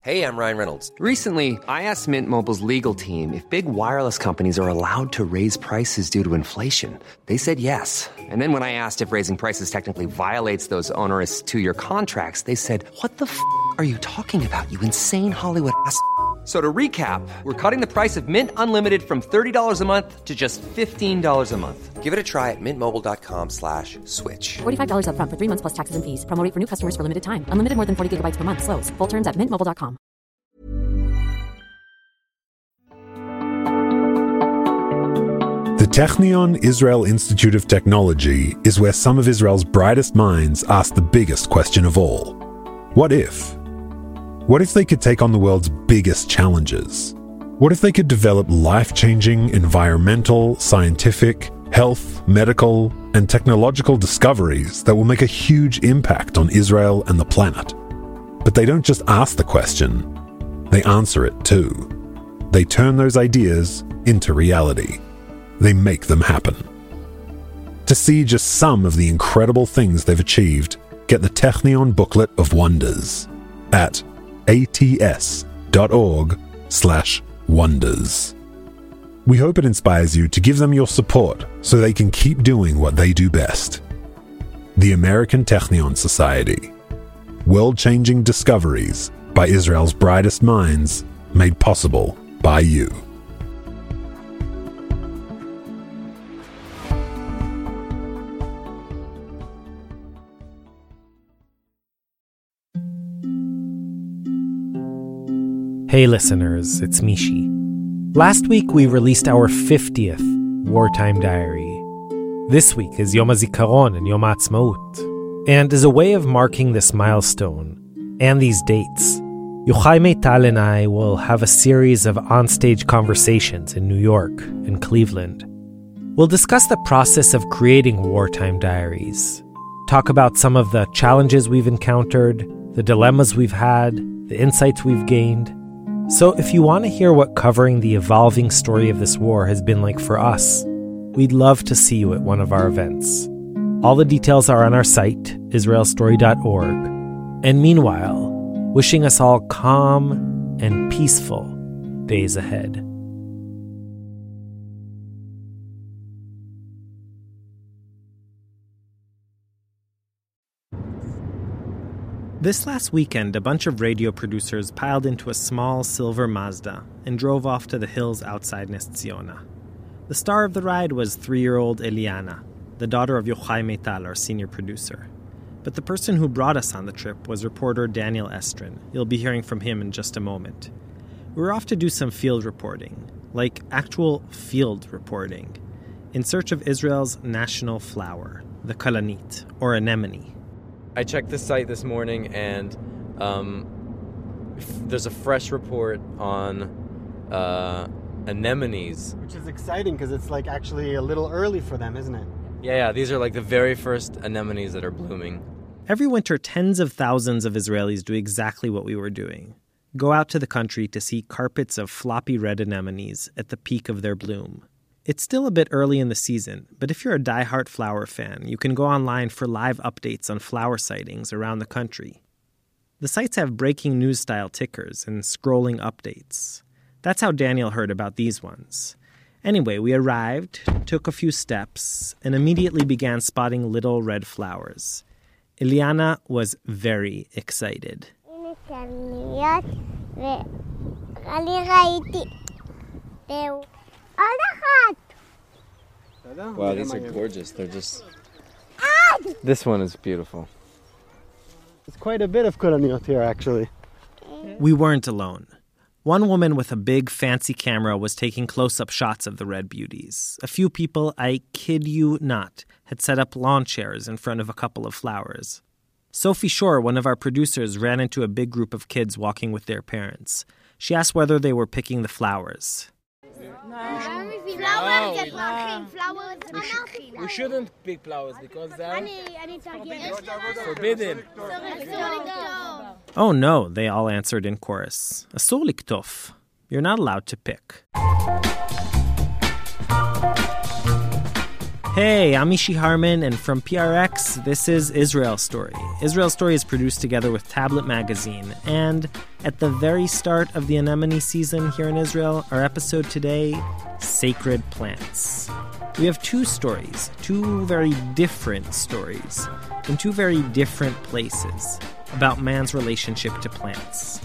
Hey, I'm Ryan Reynolds. Recently, I asked Mint Mobile's legal team if big wireless companies are allowed to raise prices due to inflation. They said yes. And then when I asked if raising prices technically violates those onerous two-year contracts, they said, "What the f*** are you talking about, you insane Hollywood ass?" So to recap, we're cutting the price of Mint Unlimited from $30 a month to just $15 a month. Give it a try at mintmobile.com/switch. $45 up front for 3 months plus taxes and fees. Promo rate for new customers for limited time. Unlimited more than 40 gigabytes per month. Slows full terms at mintmobile.com. The Technion Israel Institute of Technology is where some of Israel's brightest minds ask the biggest question of all. What if? What if they could take on the world's biggest challenges? What if they could develop life-changing environmental, scientific, health, medical, and technological discoveries that will make a huge impact on Israel and the planet? But they don't just ask the question, they answer it too. They turn those ideas into reality. They make them happen. To see just some of the incredible things they've achieved, get the Technion Booklet of Wonders at ats.org/wonders. We hope it inspires you to give them your support so they can keep doing what they do best. The American Technion Society. World-changing discoveries by Israel's brightest minds, made possible by you. Hey listeners, it's Mishi. Last week we released our 50th Wartime Diary. This week is Yom HaZikaron and Yom HaAtzmaut. And as a way of marking this milestone and these dates, Yochai Meital and I will have a series of onstage conversations in New York and Cleveland. We'll discuss the process of creating Wartime Diaries, talk about some of the challenges we've encountered, the dilemmas we've had, the insights we've gained. So if you want to hear what covering the evolving story of this war has been like for us, we'd love to see you at one of our events. All the details are on our site, israelstory.org. And meanwhile, wishing us all calm and peaceful days ahead. This last weekend, a bunch of radio producers piled into a small silver Mazda and drove off to the hills outside Nes Ziona. The star of the ride was 3-year-old Eliana, the daughter of Yochai Meital, our senior producer. But the person who brought us on the trip was reporter Daniel Estrin. You'll be hearing from him in just a moment. We were off to do some field reporting, like actual field reporting, in search of Israel's national flower, the kalanit, or anemone. I checked the site this morning, and there's a fresh report on anemones. Which is exciting, because it's like actually a little early for them, isn't it? Yeah, these are like the very first anemones that are blooming. Every winter, tens of thousands of Israelis do exactly what we were doing. Go out to the country to see carpets of floppy red anemones at the peak of their bloom. It's still a bit early in the season, but if you're a diehard flower fan, you can go online for live updates on flower sightings around the country. The sites have breaking news-style tickers and scrolling updates. That's how Daniel heard about these ones. Anyway, we arrived, took a few steps, and immediately began spotting little red flowers. Eliana was very excited. Wow, these are gorgeous. They're just... This one is beautiful. There's quite a bit of kalaniyot here, actually. We weren't alone. One woman with a big, fancy camera was taking close-up shots of the red beauties. A few people, I kid you not, had set up lawn chairs in front of a couple of flowers. Sophie Shore, one of our producers, ran into a big group of kids walking with their parents. She asked whether they were picking the flowers. We shouldn't pick flowers because they are forbidden. Oh no, they all answered in chorus. Asur liktof. You're not allowed to pick. Hey, I'm Mishi Harman, and from PRX, this is Israel Story. Israel Story is produced together with Tablet Magazine, and at the very start of the anemone season here in Israel, our episode today, Sacred Plants. We have two stories, two very different stories, in two very different places, about man's relationship to plants.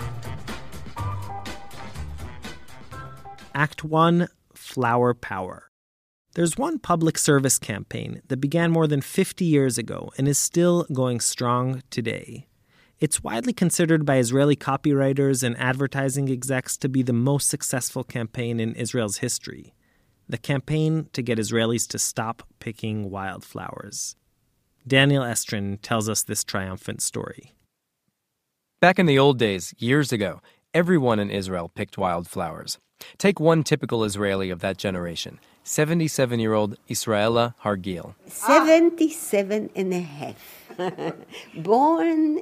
Act 1, Flower Power. There's one public service campaign that began more than 50 years ago and is still going strong today. It's widely considered by Israeli copywriters and advertising execs to be the most successful campaign in Israel's history. The campaign to get Israelis to stop picking wildflowers. Daniel Estrin tells us this triumphant story. Back in the old days, years ago, everyone in Israel picked wildflowers. Take one typical Israeli of that generation, 77-year-old Israela Hargil. 77 and a half. Born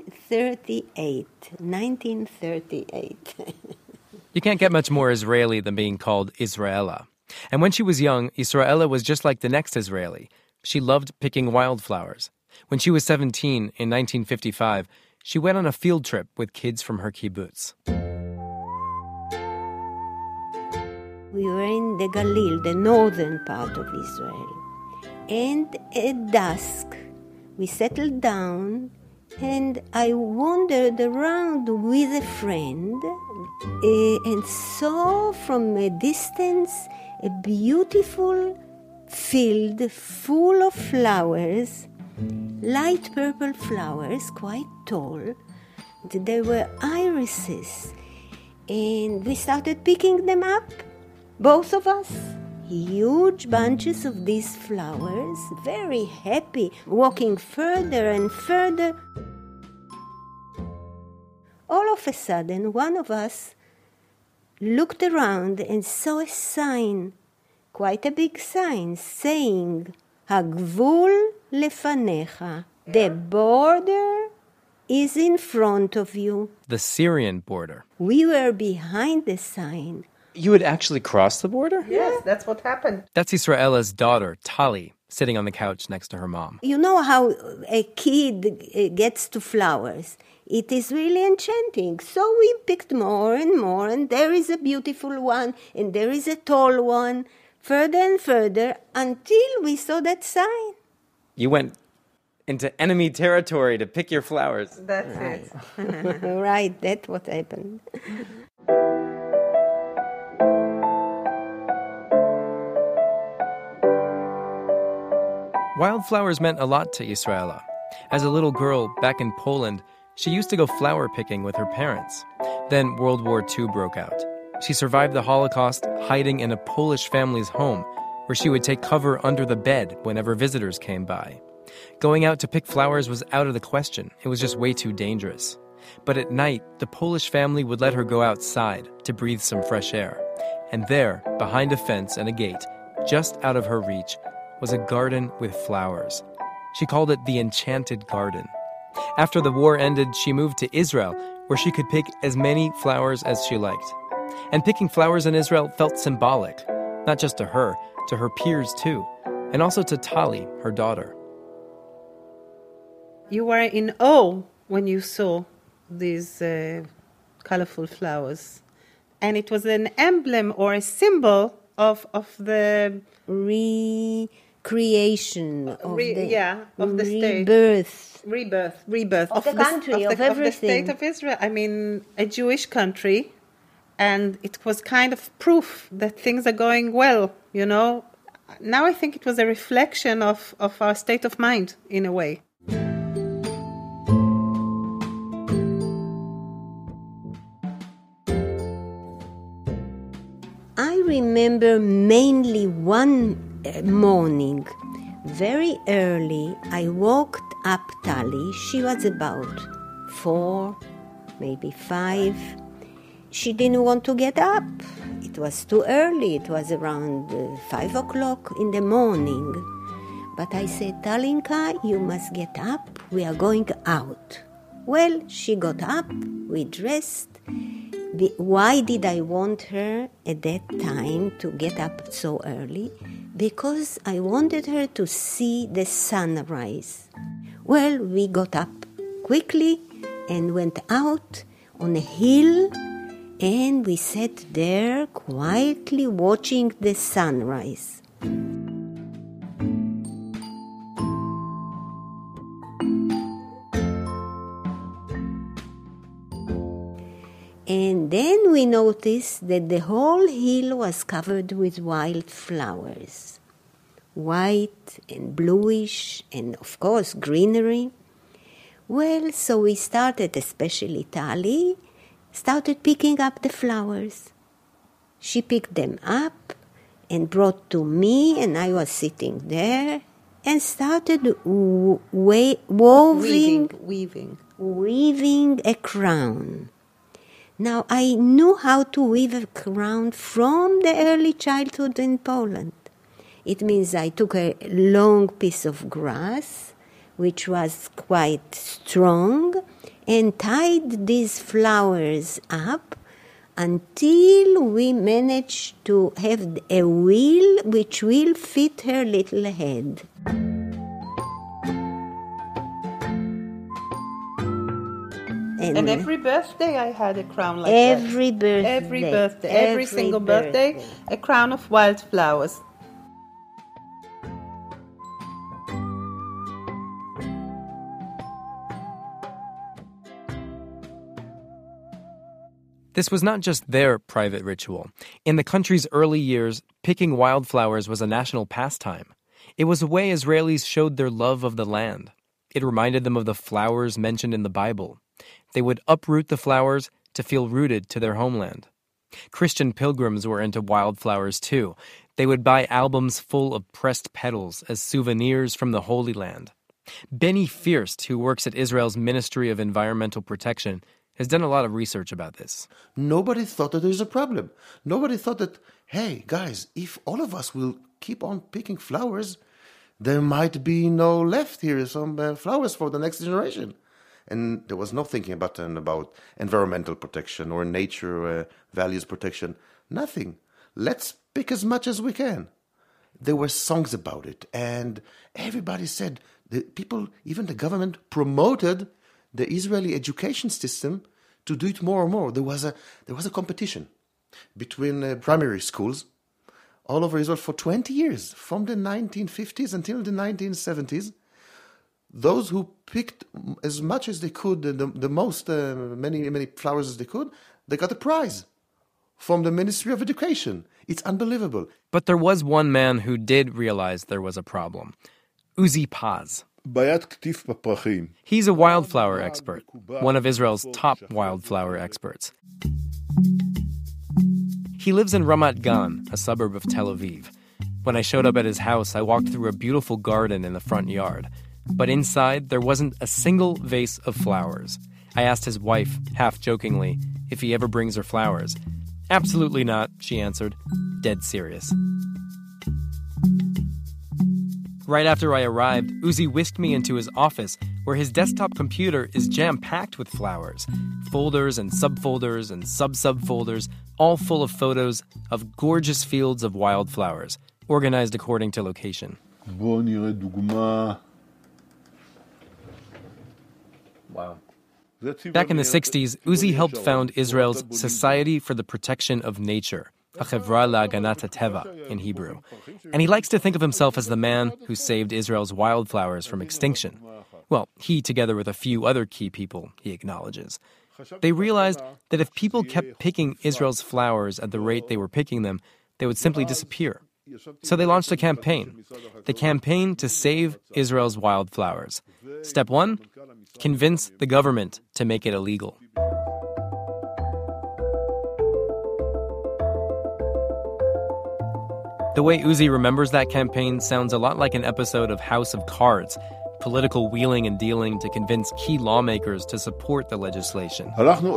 1938. You can't get much more Israeli than being called Israela. And when she was young, Israela was just like the next Israeli. She loved picking wildflowers. When she was 17, in 1955, she went on a field trip with kids from her kibbutz. We were in the Galil, the northern part of Israel. And at dusk, we settled down, and I wandered around with a friend and saw from a distance a beautiful field full of flowers, light purple flowers, quite tall. They were irises, and we started picking them up. Both of us, huge bunches of these flowers, very happy, walking further and further. All of a sudden, one of us looked around and saw a sign, quite a big sign, saying, Hagvul lefanecha, the border is in front of you. The Syrian border. We were behind the sign. You had actually crossed the border? Yes, that's what happened. That's Israela's daughter, Tali, sitting on the couch next to her mom. You know how a kid gets to flowers. It is really enchanting. So we picked more and more, and there is a beautiful one, and there is a tall one, further and further, until we saw that sign. You went into enemy territory to pick your flowers. That's it. Right, that's what happened. Wildflowers meant a lot to Israela. As a little girl back in Poland, she used to go flower picking with her parents. Then World War II broke out. She survived the Holocaust hiding in a Polish family's home, where she would take cover under the bed whenever visitors came by. Going out to pick flowers was out of the question. It was just way too dangerous. But at night, the Polish family would let her go outside to breathe some fresh air. And there, behind a fence and a gate, just out of her reach, was a garden with flowers. She called it the Enchanted Garden. After the war ended, she moved to Israel, where she could pick as many flowers as she liked. And picking flowers in Israel felt symbolic, not just to her peers too, and also to Tali, her daughter. You were in awe when you saw these colorful flowers. And it was an emblem or a symbol of the recreation of the state. Rebirth of the country, of everything. Of the state of Israel. I mean, a Jewish country, and it was kind of proof that things are going well, you know. Now I think it was a reflection of our state of mind, in a way. I remember mainly one morning, very early, I walked up Tali. She was about 4, maybe 5. She didn't want to get up. It was too early. It was around 5 o'clock in the morning. But I said, Talinka, you must get up. We are going out. Well, she got up. We dressed. Why did I want her at that time to get up so early? because I wanted her to see the sunrise. Well, we got up quickly and went out on a hill, and we sat there quietly watching the sunrise. And then we noticed that the whole hill was covered with wildflowers, white and bluish, and of course greenery. Well, so we started, especially Tali, started picking up the flowers. She picked them up and brought to me, and I was sitting there, and started weaving a crown. Now, I knew how to weave a crown from the early childhood in Poland. It means I took a long piece of grass, which was quite strong, and tied these flowers up until we managed to have a wheel which will fit her little head. And every birthday I had a crown like every that. Every single birthday, a crown of wildflowers. This was not just their private ritual. In the country's early years, picking wildflowers was a national pastime. It was a way Israelis showed their love of the land. It reminded them of the flowers mentioned in the Bible. They would uproot the flowers to feel rooted to their homeland. Christian pilgrims were into wildflowers too. They would buy albums full of pressed petals as souvenirs from the Holy Land. Benny Fierst, who works at Israel's Ministry of Environmental Protection, has done a lot of research about this. Nobody thought that there's a problem. Nobody thought that, hey, guys, if all of us will keep on picking flowers, there might be no left here, some flowers for the next generation. And there was no thinking about environmental protection or nature values protection. Nothing. Let's pick as much as we can. There were songs about it, and everybody said, the people, even the government, promoted the Israeli education system to do it more and more. There was a competition between primary schools all over Israel for 20 years, from the 1950s until the 1970s. Those who picked as much as they could, the most, many flowers as they could, they got a prize from the Ministry of Education. It's unbelievable. But there was one man who did realize there was a problem. Uzi Paz. He's a wildflower expert, one of Israel's top wildflower experts. He lives in Ramat Gan, a suburb of Tel Aviv. When I showed up at his house, I walked through a beautiful garden in the front yard. But inside, there wasn't a single vase of flowers. I asked his wife, half-jokingly, if he ever brings her flowers. "Absolutely not," she answered, dead serious. Right after I arrived, Uzi whisked me into his office, where his desktop computer is jam-packed with flowers. Folders and subfolders and sub-subfolders, all full of photos of gorgeous fields of wildflowers, organized according to location. Wow. Back in the 60s, Uzi helped found Israel's Society for the Protection of Nature, Hachevra La'aganat HaTeva in Hebrew. And he likes to think of himself as the man who saved Israel's wildflowers from extinction. Well, he, together with a few other key people, he acknowledges. They realized that if people kept picking Israel's flowers at the rate they were picking them, they would simply disappear. So they launched a campaign. The campaign to save Israel's wildflowers. Step 1, convince the government to make it illegal. The way Uzi remembers that campaign sounds a lot like an episode of House of Cards, political wheeling and dealing to convince key lawmakers to support the legislation.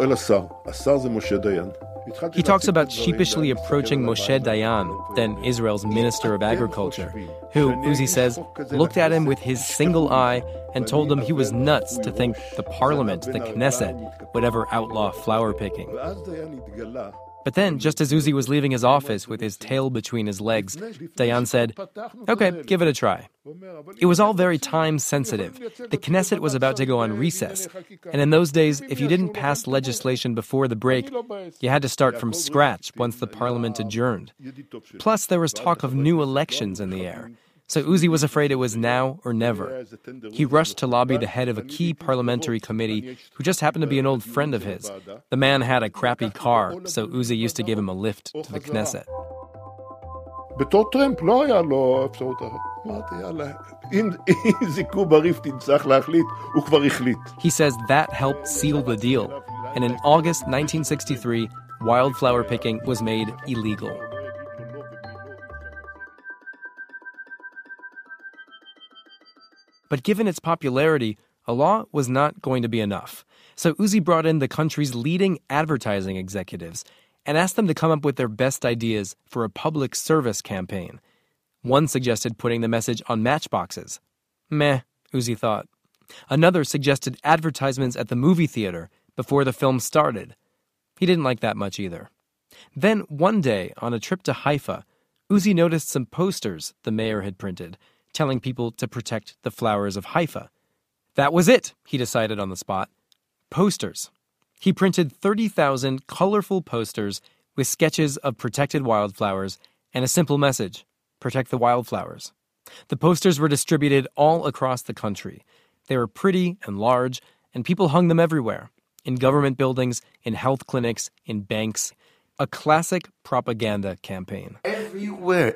He talks about sheepishly approaching Moshe Dayan, then Israel's Minister of Agriculture, who, Uzi says, looked at him with his single eye and told him he was nuts to think the parliament, the Knesset, would ever outlaw flower picking. But then, just as Uzi was leaving his office with his tail between his legs, Dayan said, "Okay, give it a try." It was all very time-sensitive. The Knesset was about to go on recess, and in those days, if you didn't pass legislation before the break, you had to start from scratch once the parliament adjourned. Plus, there was talk of new elections in the air. So Uzi was afraid it was now or never. He rushed to lobby the head of a key parliamentary committee who just happened to be an old friend of his. The man had a crappy car, so Uzi used to give him a lift to the Knesset. בתור טרמפ לא היה לו אפשרות אחת. אמרתי, יאללה, אם זיכו בריף תצטרך להחליט, הוא כבר החליט. He says that helped seal the deal. And in August 1963, wildflower picking was made illegal. But given its popularity, a law was not going to be enough. So Uzi brought in the country's leading advertising executives and asked them to come up with their best ideas for a public service campaign. One suggested putting the message on matchboxes. Meh, Uzi thought. Another suggested advertisements at the movie theater before the film started. He didn't like that much either. Then one day, on a trip to Haifa, Uzi noticed some posters the mayor had printed, telling people to protect the flowers of Haifa. That was it, he decided on the spot. Posters. He printed 30,000 colorful posters with sketches of protected wildflowers and a simple message: protect the wildflowers. The posters were distributed all across the country. They were pretty and large, and people hung them everywhere. In government buildings, in health clinics, in banks. A classic propaganda campaign. Everywhere.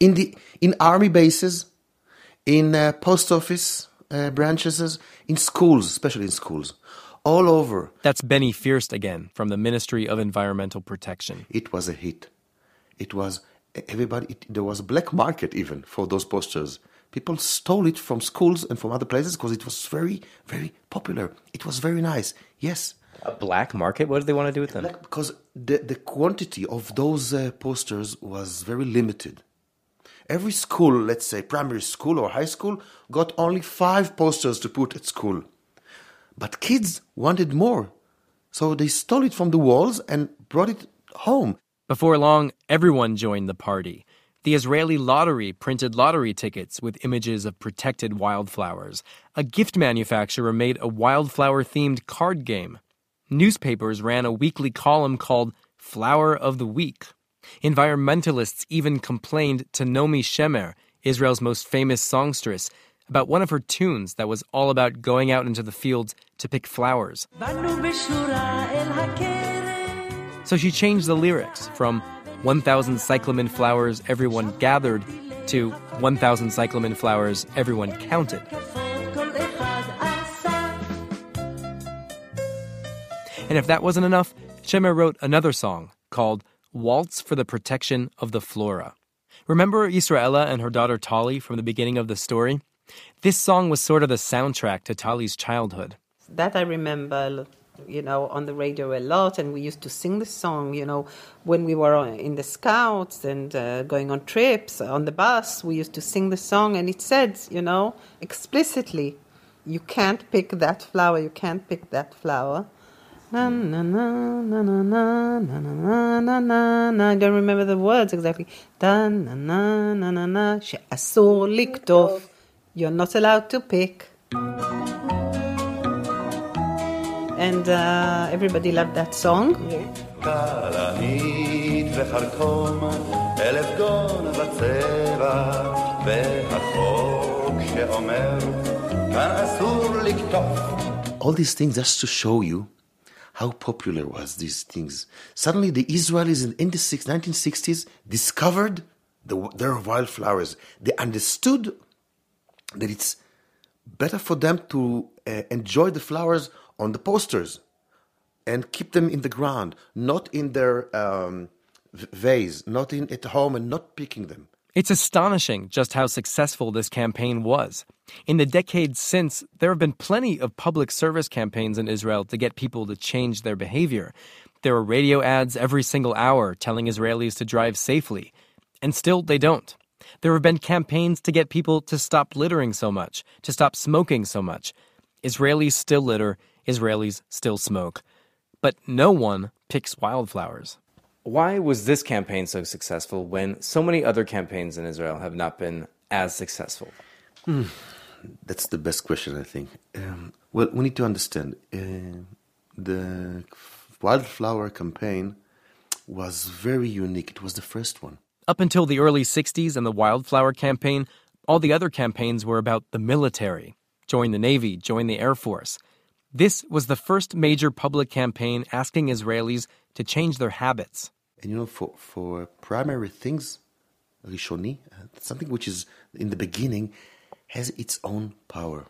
In army bases, in post office branches, in schools, especially in schools, all over. That's Benny Fierst again, from the Ministry of Environmental Protection. It was a hit. It was there was a black market even for those posters. People stole it from schools and from other places because it was very, very popular. It was very nice. Yes. A black market? What did they want to do with them? Because the quantity of those posters was very limited. Every school, let's say primary school or high school, got only 5 posters to put at school. But kids wanted more. So they stole it from the walls and brought it home. Before long, everyone joined the party. The Israeli lottery printed lottery tickets with images of protected wildflowers. A gift manufacturer made a wildflower-themed card game. Newspapers ran a weekly column called Flower of the Week. Environmentalists even complained to Naomi Shemer, Israel's most famous songstress, about one of her tunes that was all about going out into the fields to pick flowers. So she changed the lyrics from 1,000 cyclamen flowers everyone gathered to 1,000 cyclamen flowers everyone counted. And if that wasn't enough, Shemer wrote another song called Waltz for the Protection of the Flora. Remember Yisraela and her daughter Tali from the beginning of the story? This song was sort of the soundtrack to Tali's childhood. That I remember, on the radio a lot, and we used to sing the song, when we were in the Scouts and going on trips, on the bus, we used to sing the song, and it said, explicitly, you can't pick that flower, you can't pick that flower. Na na na na na na na na na na na. I don't remember the words exactly. Da na na na na na. שאסור לקטוף. You're not allowed to pick. And everybody loved that song. כלנית וחרקום, אלף גון בצבע, והחוק שאומר, כאן אסור לקטוף. All these things just to show you how popular was these things. Suddenly the Israelis in the 1960s discovered their wildflowers. They understood that it's better for them to enjoy the flowers on the posters and keep them in the ground, not in their vase, not at home, and not picking them. It's astonishing just how successful this campaign was. In the decades since, there have been plenty of public service campaigns in Israel to get people to change their behavior. There are radio ads every single hour telling Israelis to drive safely. And still, they don't. There have been campaigns to get people to stop littering so much, to stop smoking so much. Israelis still litter, Israelis still smoke. But no one picks wildflowers. Why was this campaign so successful when so many other campaigns in Israel have not been as successful? That's the best question, I think. Well, we need to understand the wildflower campaign was very unique. It was the first one. Up until the early 60s and the wildflower campaign, all the other campaigns were about the military. Join the Navy, join the Air Force. This was the first major public campaign asking Israelis to change their habits. And for primary things, Rishoni, something which is in the beginning, has its own power.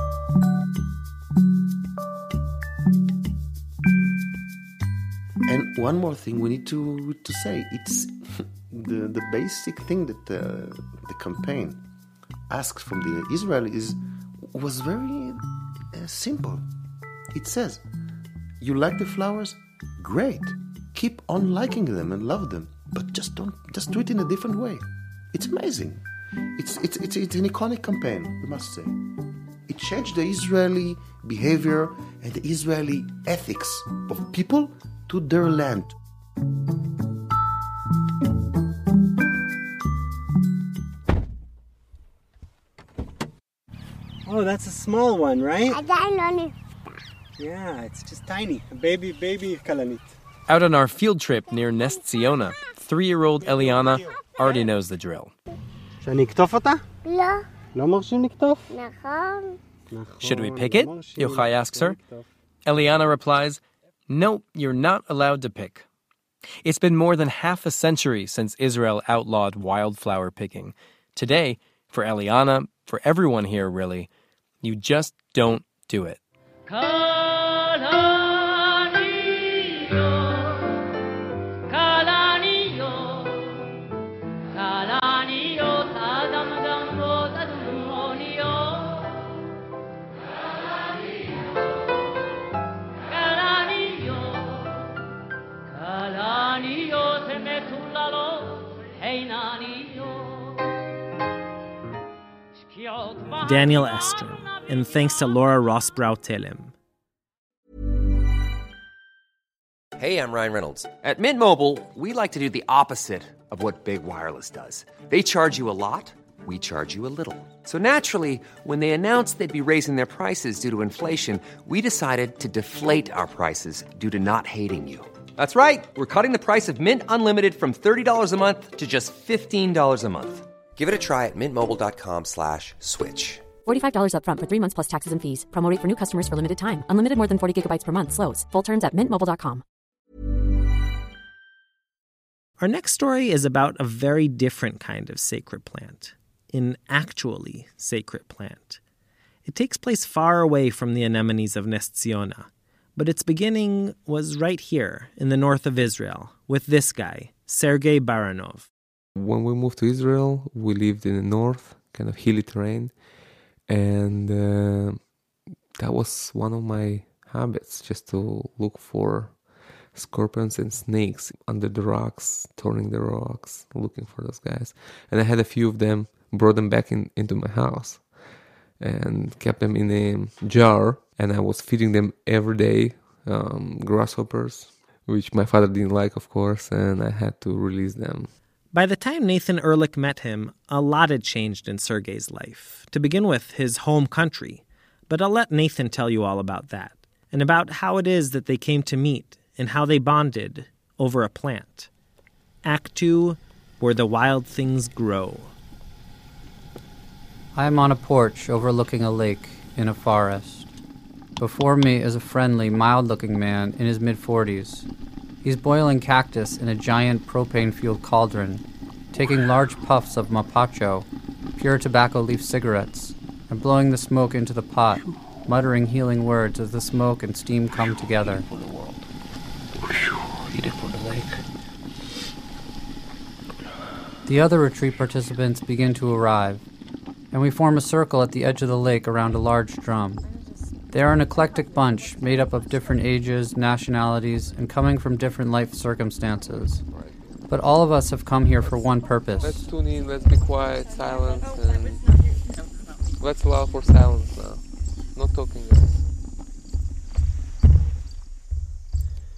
And one more thing we need to say, it's the basic thing that the campaign asks from the Israelis was very simple. It says, you like the flowers? Great. Keep on liking them and love them, but just do it in a different way. It's amazing. It's an iconic campaign, we must say. It changed the Israeli behavior and the Israeli ethics of people to their land. Oh, that's a small one, right? Yeah, it's just tiny. A baby kalanit. Out on our field trip near Nes Ziona, 3-year-old Eliana already knows the drill. שאני אקטוף אותה? לא. לא מרשים לקטוף? נכון. Should we pick it? Yochai asks her. Eliana replies, no, you're not allowed to pick. It's been more than half a century since Israel outlawed wildflower picking. Today, for Eliana, for everyone here really, you just don't do it. Daniel Estrin, and thanks to Laura Rossbrow-Telem. Hey, I'm Ryan Reynolds. At Mint Mobile, we like to do the opposite of what Big Wireless does. They charge you a lot, we charge you a little. So naturally, when they announced they'd be raising their prices due to inflation, we decided to deflate our prices due to not hating you. That's right. We're cutting the price of Mint Unlimited from $30 a month to just $15 a month. Give it a try at mintmobile.com/switch. $45 up front for 3 months plus taxes and fees. Promo rate for new customers for limited time. Unlimited more than 40 gigabytes per month. Slows full terms at mintmobile.com. Our next story is about a very different kind of sacred plant. An actually sacred plant. It takes place far away from the anemones of Nes Ziona, but its beginning was right here in the north of Israel with this guy, Sergei Baranov. When we moved to Israel, we lived in the north, kind of hilly terrain, and that was one of my habits, just to look for scorpions and snakes under the rocks, turning the rocks, looking for those guys. And I had a few of them, brought them back into my house, and kept them in a jar, and I was feeding them every day, grasshoppers, which my father didn't like, of course, and I had to release them. By the time Nathan Ehrlich met him, a lot had changed in Sergei's life. To begin with, his home country. But I'll let Nathan tell you all about that, and about how it is that they came to meet, and how they bonded over a plant. Act 2, Where the Wild Things Grow. I am on a porch overlooking a lake in a forest. Before me is a friendly, mild-looking man in his mid-40s. He's boiling cactus in a giant propane-fueled cauldron, taking large puffs of mapacho, pure tobacco leaf cigarettes, and blowing the smoke into the pot, muttering healing words as the smoke and steam come together. The other retreat participants begin to arrive, and we form a circle at the edge of the lake around a large drum. They are an eclectic bunch made up of different ages, nationalities, and coming from different life circumstances. But all of us have come here for one purpose. Let's tune in, let's be quiet, silence, and let's allow for silence now. No talking, guys.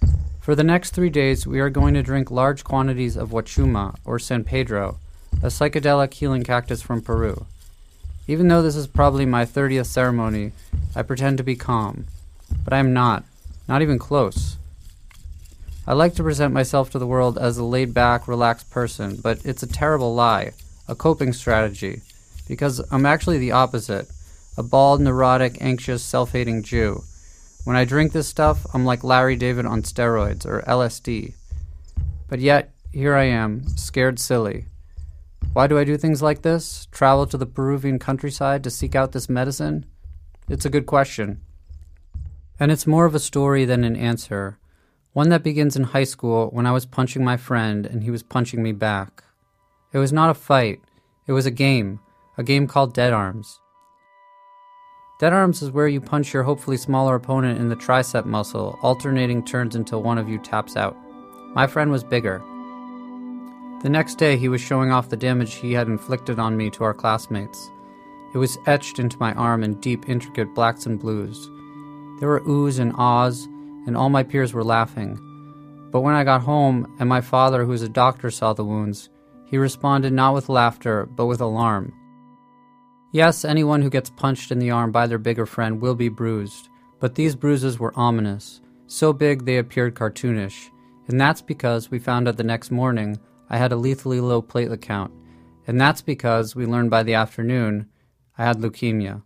For the next 3 days, we are going to drink large quantities of huachuma, or San Pedro, a psychedelic healing cactus from Peru. Even though this is probably my 30th ceremony, I pretend to be calm. But I am not even close. I like to present myself to the world as a laid-back, relaxed person, but it's a terrible lie, a coping strategy, because I'm actually the opposite, a bald, neurotic, anxious, self-hating Jew. When I drink this stuff, I'm like Larry David on steroids, or LSD. But yet, here I am, scared silly. Why do I do things like this? Travel to the Peruvian countryside to seek out this medicine? It's a good question. And it's more of a story than an answer. One that begins in high school when I was punching my friend and he was punching me back. It was not a fight. It was a game called Dead Arms. Dead Arms is where you punch your hopefully smaller opponent in the tricep muscle, alternating turns until one of you taps out. My friend was bigger. The next day, he was showing off the damage he had inflicted on me to our classmates. It was etched into my arm in deep, intricate blacks and blues. There were oohs and ahs, and all my peers were laughing. But when I got home, and my father, who is a doctor, saw the wounds, he responded not with laughter, but with alarm. Yes, anyone who gets punched in the arm by their bigger friend will be bruised, but these bruises were ominous, so big they appeared cartoonish, and that's because we found out the next morning I had a lethally low platelet count, and that's because we learned by the afternoon I had leukemia.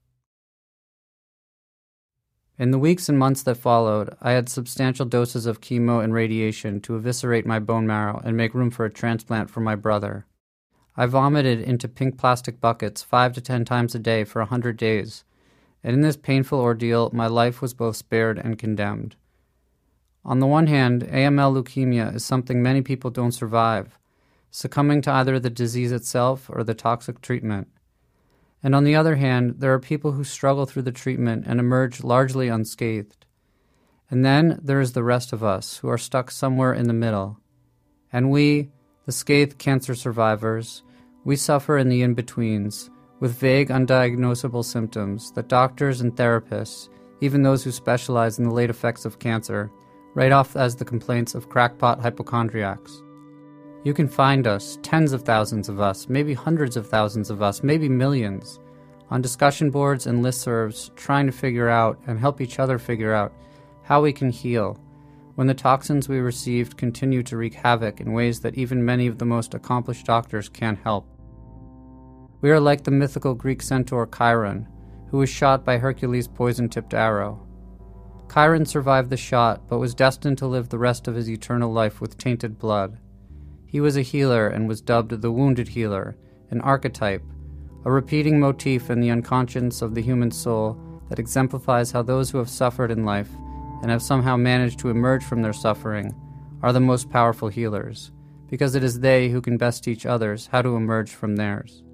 In the weeks and months that followed, I had substantial doses of chemo and radiation to eviscerate my bone marrow and make room for a transplant for my brother. I vomited into pink plastic buckets 5 to 10 times a day for 100 days, and in this painful ordeal, my life was both spared and condemned. On the one hand, AML leukemia is something many people don't survive, succumbing to either the disease itself or the toxic treatment. And on the other hand, there are people who struggle through the treatment and emerge largely unscathed. And then there is the rest of us, who are stuck somewhere in the middle. And we, the scathed cancer survivors, we suffer in the in-betweens, with vague, undiagnosable symptoms that doctors and therapists, even those who specialize in the late effects of cancer, write off as the complaints of crackpot hypochondriacs. You can find us, tens of thousands of us, maybe hundreds of thousands of us, maybe millions, on discussion boards and listservs, trying to figure out and help each other figure out how we can heal when the toxins we received continue to wreak havoc in ways that even many of the most accomplished doctors can't help. We are like the mythical Greek centaur Chiron, who was shot by Hercules' poison-tipped arrow. Chiron survived the shot, but was destined to live the rest of his eternal life with tainted blood. He was a healer and was dubbed the wounded healer, an archetype, a repeating motif in the unconscious of the human soul that exemplifies how those who have suffered in life and have somehow managed to emerge from their suffering are the most powerful healers, because it is they who can best teach others how to emerge from theirs.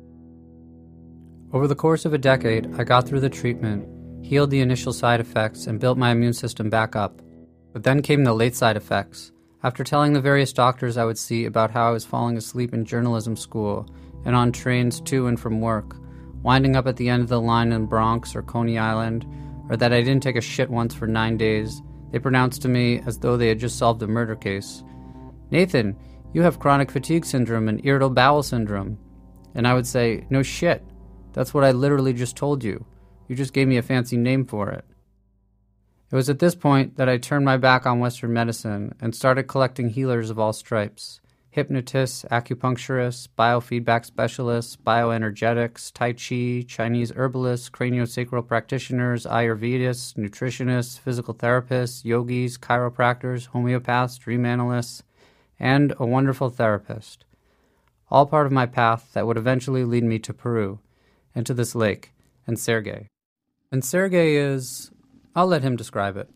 Over the course of a decade, I got through the treatment, healed the initial side effects, and built my immune system back up. But then came the late side effects. After telling the various doctors I would see about how I was falling asleep in journalism school and on trains to and from work, winding up at the end of the line in Bronx or Coney Island, or that I didn't take a shit once for 9 days, they pronounced to me, as though they had just solved a murder case, "Nathan, you have chronic fatigue syndrome and irritable bowel syndrome." And I would say, "No shit, that's what I literally just told you. You just gave me a fancy name for it." It was at this point that I turned my back on Western medicine and started collecting healers of all stripes: hypnotists, acupuncturists, biofeedback specialists, bioenergetics, Tai Chi, Chinese herbalists, craniosacral practitioners, Ayurvedists, nutritionists, physical therapists, yogis, chiropractors, homeopaths, dream analysts, and a wonderful therapist. All part of my path that would eventually lead me to Peru and to this lake and Sergei. And Sergei is... I'll let him describe it.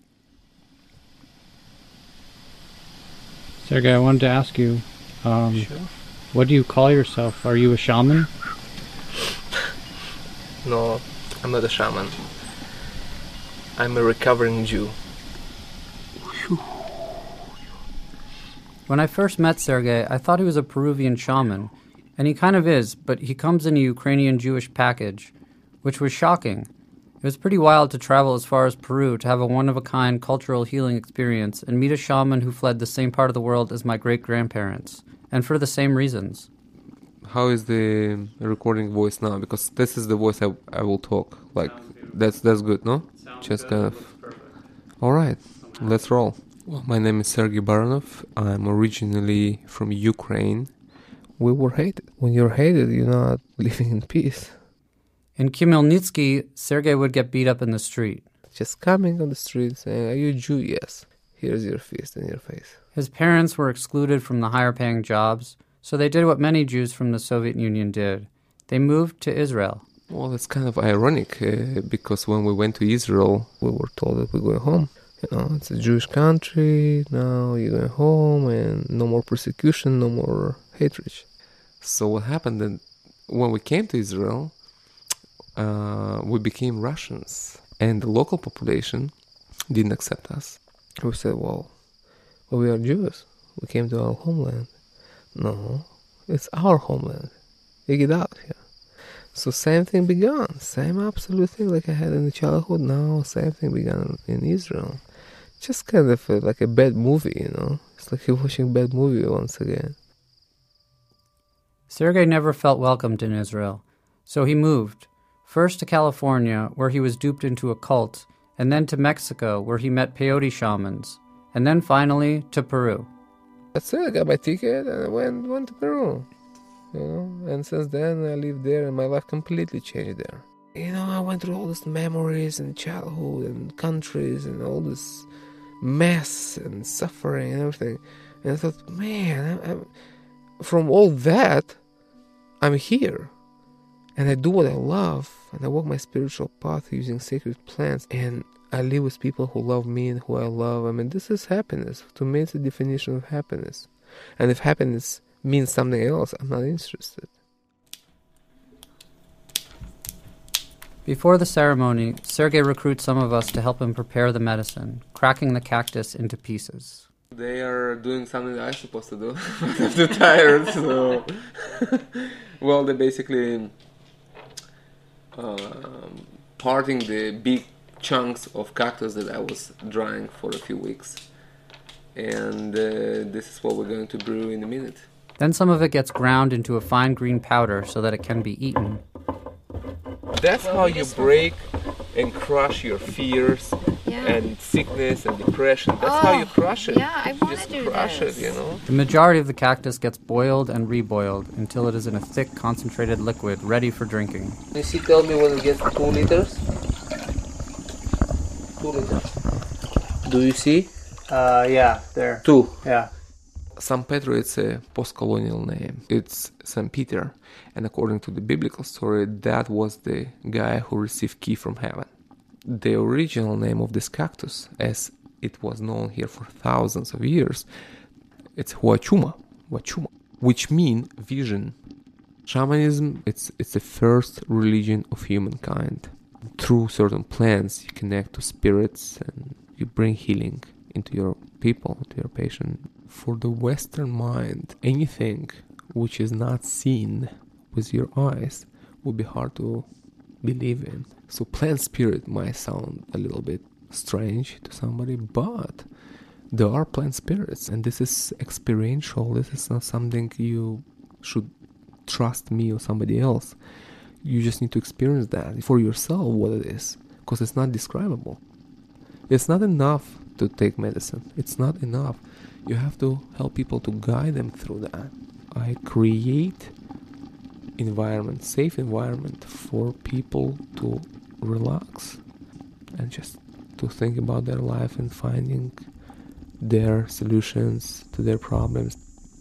Sergei, I wanted to ask you, Sure. What do you call yourself? Are you a shaman? No, I'm not a shaman. I'm a recovering Jew. When I first met Sergei, I thought he was a Peruvian shaman, and he kind of is, but he comes in a Ukrainian Jewish package, which was shocking. It was pretty wild to travel as far as Peru to have a one-of-a-kind cultural healing experience and meet a shaman who fled the same part of the world as my great-grandparents, and for the same reasons. How is the recording voice now? Because this is the voice I will talk. Like, that's good, no? Just kind of... Alright, let's roll. Well, my name is Sergei Baranov. I'm originally from Ukraine. We were hated. When you're hated, you're not living in peace. In Khmelnytsky, Sergei would get beat up in the street. Just coming on the street saying, "Are you a Jew?" "Yes." "Here's your fist in your face." His parents were excluded from the higher-paying jobs, so they did what many Jews from the Soviet Union did. They moved to Israel. Well, that's kind of ironic, because when we went to Israel, we were told that we're going home. You know, it's a Jewish country, now you're going home, and no more persecution, no more hatred. So what happened then, when we came to Israel, we became Russians, and the local population didn't accept us. We said, well, we are Jews. We came to our homeland. No, it's our homeland. You get out here. So same thing began. Same absolute thing like I had in the childhood. Now same thing began in Israel. Just kind of like a bad movie, you know. It's like you're watching a bad movie once again. Sergei never felt welcomed in Israel, so he moved. First to California, where he was duped into a cult, and then to Mexico, where he met peyote shamans, and then finally to Peru. That's it, I got my ticket and I went to Peru. You know, and since then I lived there and my life completely changed there. You know, I went through all these memories and childhood and countries and all this mess and suffering and everything. And I thought, man, I'm from all that, I'm here. And I do what I love, and I walk my spiritual path using sacred plants, and I live with people who love me and who I love. I mean, this is happiness. To me, it's the definition of happiness. And if happiness means something else, I'm not interested. Before the ceremony, Sergei recruits some of us to help him prepare the medicine, cracking the cactus into pieces. They are doing something that I'm supposed to do, but I'm too tired, so... Well, they basically... parting the big chunks of cactus that I was drying for a few weeks. And this is what we're going to brew in a minute. Then some of it gets ground into a fine green powder so that it can be eaten. That's how you break and crush your fears and sickness and depression. That's how you crush it. Yeah, I want to do crush this. it, you know. The majority of the cactus gets boiled and reboiled until it is in a thick, concentrated liquid ready for drinking. You see, tell me when it gets 2 liters. 2 liters. Do you see? Yeah, there. 2. Yeah. San Pedro, it's a post-colonial name. It's St. Peter. And according to the biblical story, that was the guy who received key from heaven. The original name of this cactus, as it was known here for thousands of years, it's Huachuma, which means vision. Shamanism, it's the first religion of humankind. Through certain plants, you connect to spirits and you bring healing into your people, to your patient. For the Western mind, anything which is not seen with your eyes would be hard to believe in. So plant spirit might sound a little bit strange to somebody, but there are plant spirits, and this is experiential. This is not something you should trust me or somebody else. You just need to experience that for yourself, what it is, because it's not describable. It's not enough to take medicine. It's not enough. You have to help people to guide them through that. I create environment, safe environment for people to relax and just to think about their life and finding their solutions to their problems.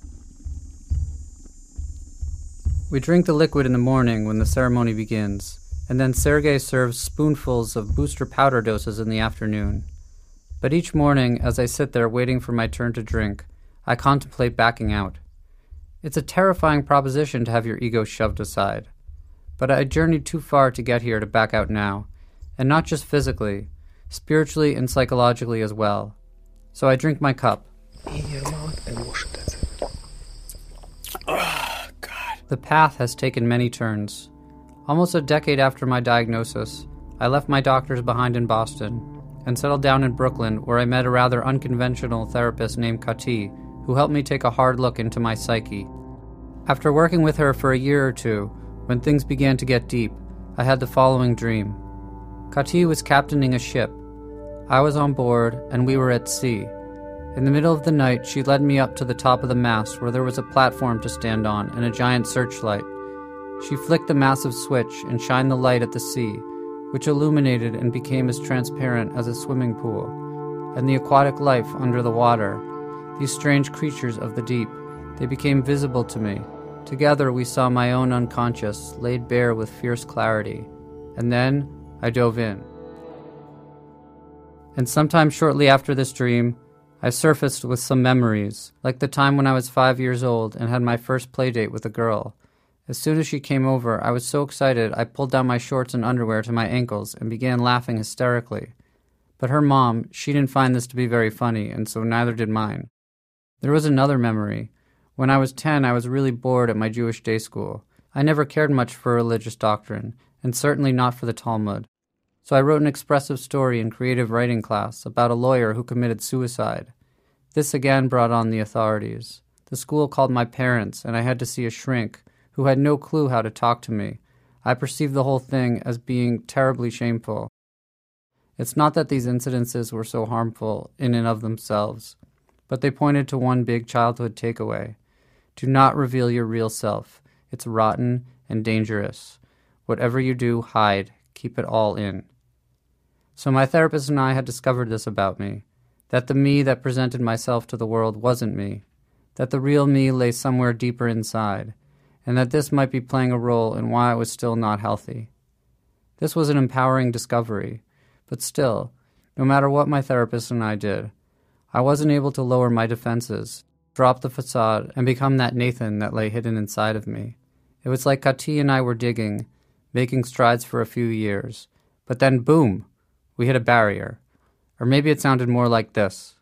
We drink the liquid in the morning when the ceremony begins, and then Sergei serves spoonfuls of booster powder doses in the afternoon. But each morning, as I sit there waiting for my turn to drink, I contemplate backing out. It's a terrifying proposition to have your ego shoved aside. But I journeyed too far to get here to back out now, and not just physically, spiritually and psychologically as well. So I drink my cup. In your mouth and wash it, that's it. Oh, God. The path has taken many turns. Almost a decade after my diagnosis, I left my doctors behind in Boston and settled down in Brooklyn, where I met a rather unconventional therapist named Kati, who helped me take a hard look into my psyche. After working with her for a year or two, when things began to get deep, I had the following dream. Kati was captaining a ship. I was on board, and we were at sea. In the middle of the night, she led me up to the top of the mast, where there was a platform to stand on and a giant searchlight. She flicked the massive switch and shined the light at the sea, which illuminated and became as transparent as a swimming pool, and the aquatic life under the water, these strange creatures of the deep. They became visible to me. Together we saw my own unconscious laid bare with fierce clarity, and then I dove in. And sometime shortly after this dream, I surfaced with some memories, like the time when I was 5 years old and had my first playdate with a girl. As soon as she came over, I was so excited I pulled down my shorts and underwear to my ankles and began laughing hysterically. But her mom, she didn't find this to be very funny, and so neither did mine. There was another memory. When I was 10, I was really bored at my Jewish day school. I never cared much for religious doctrine, and certainly not for the Talmud. So I wrote an expressive story in creative writing class about a lawyer who committed suicide. This again brought on the authorities. The school called my parents, and I had to see a shrink, who had no clue how to talk to me. I perceived the whole thing as being terribly shameful. It's not that these incidences were so harmful in and of themselves, but they pointed to one big childhood takeaway. Do not reveal your real self. It's rotten and dangerous. Whatever you do, hide. Keep it all in. So my therapist and I had discovered this about me, that the me that presented myself to the world wasn't me, that the real me lay somewhere deeper inside, and that this might be playing a role in why I was still not healthy. This was an empowering discovery, but still, no matter what my therapist and I did, I wasn't able to lower my defenses, drop the facade, and become that Nathan that lay hidden inside of me. It was like Kati and I were digging, making strides for a few years, but then boom, we hit a barrier. Or maybe it sounded more like this.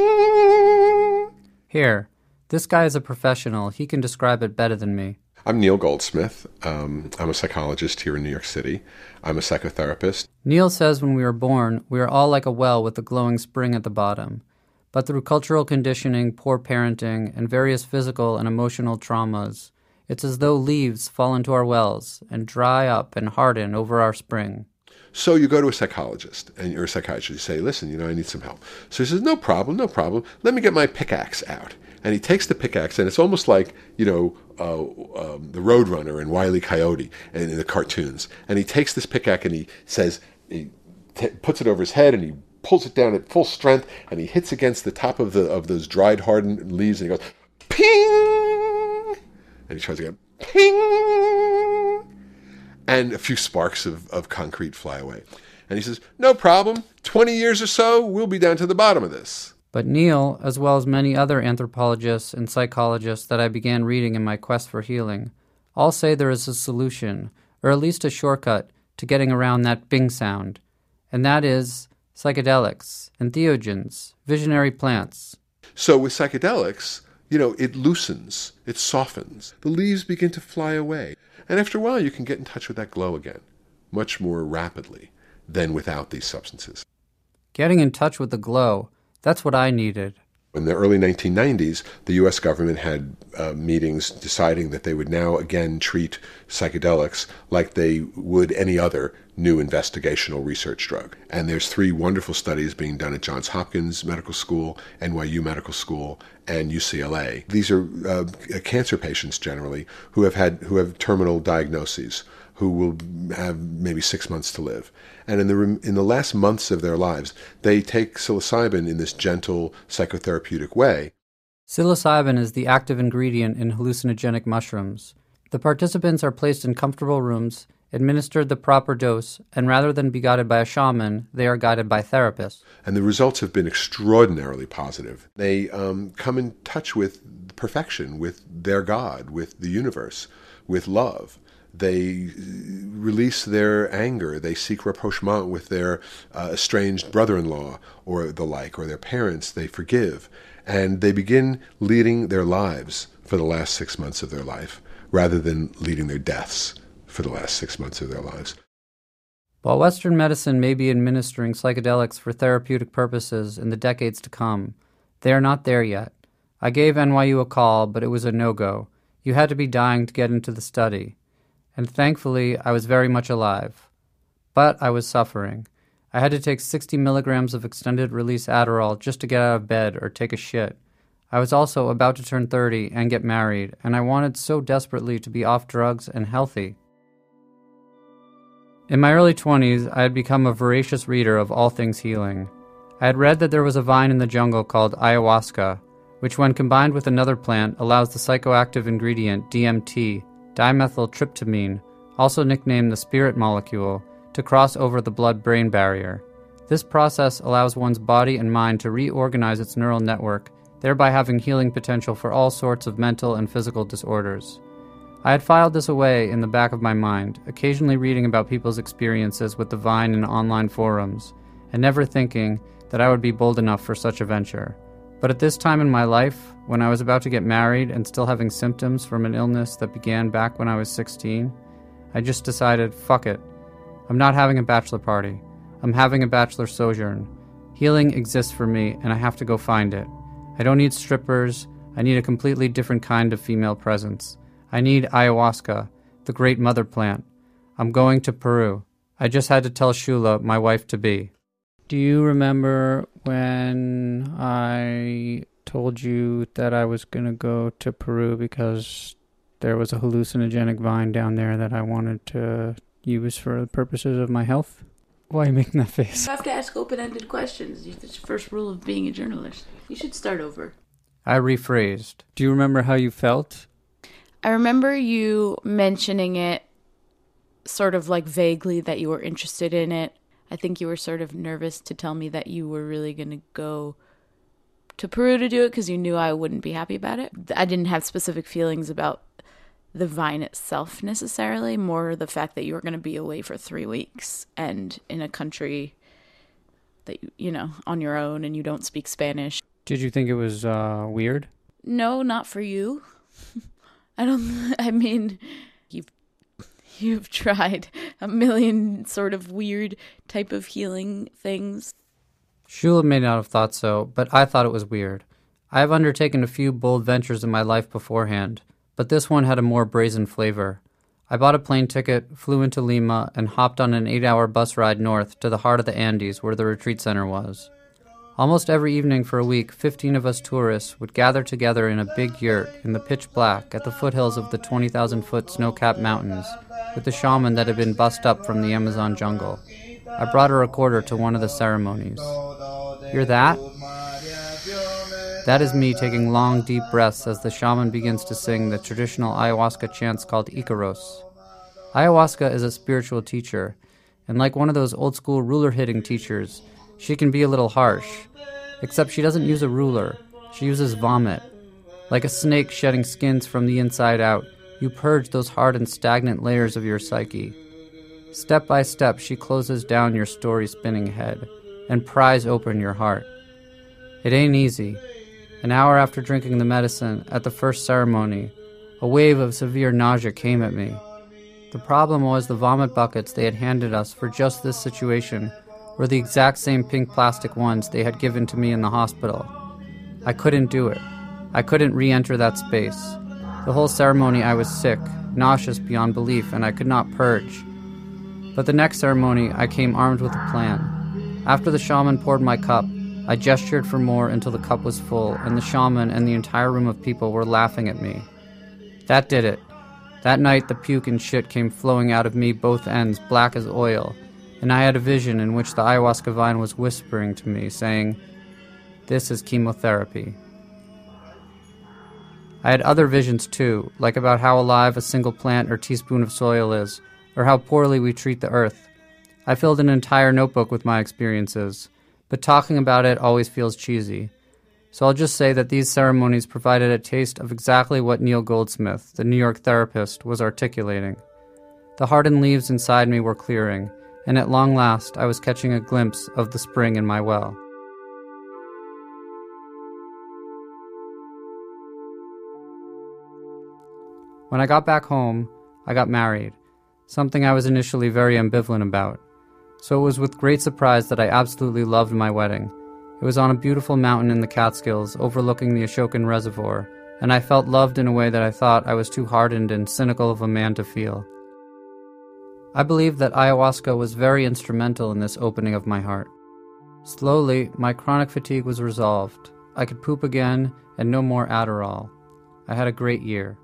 Ping! Here, this guy is a professional. He can describe it better than me. I'm Neil Goldsmith. I'm a psychologist here in New York City. I'm a psychotherapist. Neil says when we were born, we are all like a well with a glowing spring at the bottom. But through cultural conditioning, poor parenting, and various physical and emotional traumas, it's as though leaves fall into our wells and dry up and harden over our spring. So you go to a psychologist and you're a psychiatrist. You say, listen, I need some help. So he says, no problem. Let me get my pickaxe out. And he takes the pickaxe, and it's almost like, the Roadrunner and Wile E. Coyote in the cartoons. And he takes this pickaxe and he says, puts it over his head and he pulls it down at full strength and he hits against the top of those dried, hardened leaves and he goes, ping! And he tries again, ping! And a few sparks of concrete fly away. And he says, no problem. 20 years or so, we'll be down to the bottom of this. But Neil, as well as many other anthropologists and psychologists that I began reading in my quest for healing, all say there is a solution, or at least a shortcut, to getting around that bing sound. And that is psychedelics, entheogens, visionary plants. So with psychedelics, it loosens, it softens. The leaves begin to fly away. And after a while, you can get in touch with that glow again, much more rapidly than without these substances. Getting in touch with the glow, that's what I needed. In the early 1990s, the U.S. government had meetings deciding that they would now again treat psychedelics like they would any other new investigational research drug. And there's 3 wonderful studies being done at Johns Hopkins Medical School, NYU Medical School, and UCLA. These are cancer patients generally who have terminal diagnoses, who will have maybe 6 months to live. And in the last months of their lives, they take psilocybin in this gentle psychotherapeutic way. Psilocybin is the active ingredient in hallucinogenic mushrooms. The participants are placed in comfortable rooms, administered the proper dose, and rather than be guided by a shaman, they are guided by therapists. And the results have been extraordinarily positive. They come in touch with perfection, with their God, with the universe, with love. They release their anger. They seek rapprochement with their estranged brother-in-law or the like, or their parents. They forgive. And they begin leading their lives for the last 6 months of their life, rather than leading their deaths for the last 6 months of their lives. While Western medicine may be administering psychedelics for therapeutic purposes in the decades to come, they are not there yet. I gave NYU a call, but it was a no-go. You had to be dying to get into the study. And thankfully, I was very much alive. But I was suffering. I had to take 60 milligrams of extended-release Adderall just to get out of bed or take a shit. I was also about to turn 30 and get married, and I wanted so desperately to be off drugs and healthy. In my early 20s, I had become a voracious reader of all things healing. I had read that there was a vine in the jungle called ayahuasca, which when combined with another plant allows the psychoactive ingredient DMT, dimethyltryptamine, also nicknamed the spirit molecule, to cross over the blood-brain barrier. This process allows one's body and mind to reorganize its neural network, thereby having healing potential for all sorts of mental and physical disorders. I had filed this away in the back of my mind, occasionally reading about people's experiences with the vine in online forums, and never thinking that I would be bold enough for such a venture. But at this time in my life, when I was about to get married and still having symptoms from an illness that began back when I was 16, I just decided, fuck it. I'm not having a bachelor party. I'm having a bachelor sojourn. Healing exists for me, and I have to go find it. I don't need strippers. I need a completely different kind of female presence. I need ayahuasca, the great mother plant. I'm going to Peru. I just had to tell Shula, my wife-to-be. Do you remember when I told you that I was going to go to Peru because there was a hallucinogenic vine down there that I wanted to use for the purposes of my health? Why are you making that face? You have to ask open-ended questions. It's the first rule of being a journalist. You should start over. I rephrased. Do you remember how you felt? I remember you mentioning it sort of like vaguely that you were interested in it. I think you were sort of nervous to tell me that you were really going to go to Peru to do it because you knew I wouldn't be happy about it. I didn't have specific feelings about the vine itself necessarily, more the fact that you were going to be away for 3 weeks and in a country that, you know, on your own and you don't speak Spanish. Did you think it was weird? No, not for you. I mean, you've tried a million sort of weird type of healing things. Shula may not have thought so, but I thought it was weird. I have undertaken a few bold ventures in my life beforehand, but this one had a more brazen flavor. I bought a plane ticket, flew into Lima, and hopped on an 8-hour bus ride north to the heart of the Andes where the retreat center was. Almost every evening for a week, 15 of us tourists would gather together in a big yurt in the pitch black at the foothills of the 20,000-foot snow-capped mountains with the shaman that had been bussed up from the Amazon jungle. I brought a recorder to one of the ceremonies. Hear that? That is me taking long, deep breaths as the shaman begins to sing the traditional ayahuasca chants called Icaros. Ayahuasca is a spiritual teacher, and like one of those old-school ruler-hitting teachers, she can be a little harsh, except she doesn't use a ruler. She uses vomit. Like a snake shedding skins from the inside out, you purge those hard and stagnant layers of your psyche. Step by step, she closes down your story-spinning head and pries open your heart. It ain't easy. An hour after drinking the medicine, at the first ceremony, a wave of severe nausea came at me. The problem was the vomit buckets they had handed us for just this situation were the exact same pink plastic ones they had given to me in the hospital. I couldn't do it. I couldn't re-enter that space. The whole ceremony I was sick, nauseous beyond belief, and I could not purge. But the next ceremony I came armed with a plan. After the shaman poured my cup, I gestured for more until the cup was full, and the shaman and the entire room of people were laughing at me. That did it. That night the puke and shit came flowing out of me both ends, black as oil, and I had a vision in which the ayahuasca vine was whispering to me, saying, "This is chemotherapy." I had other visions too, like about how alive a single plant or teaspoon of soil is, or how poorly we treat the earth. I filled an entire notebook with my experiences, but talking about it always feels cheesy. So I'll just say that these ceremonies provided a taste of exactly what Neil Goldsmith, the New York therapist, was articulating. The hardened leaves inside me were clearing, and at long last I was catching a glimpse of the spring in my well. When I got back home, I got married, something I was initially very ambivalent about. So it was with great surprise that I absolutely loved my wedding. It was on a beautiful mountain in the Catskills overlooking the Ashokan Reservoir, and I felt loved in a way that I thought I was too hardened and cynical of a man to feel. I believe that ayahuasca was very instrumental in this opening of my heart. Slowly, my chronic fatigue was resolved. I could poop again, and no more Adderall. I had a great year.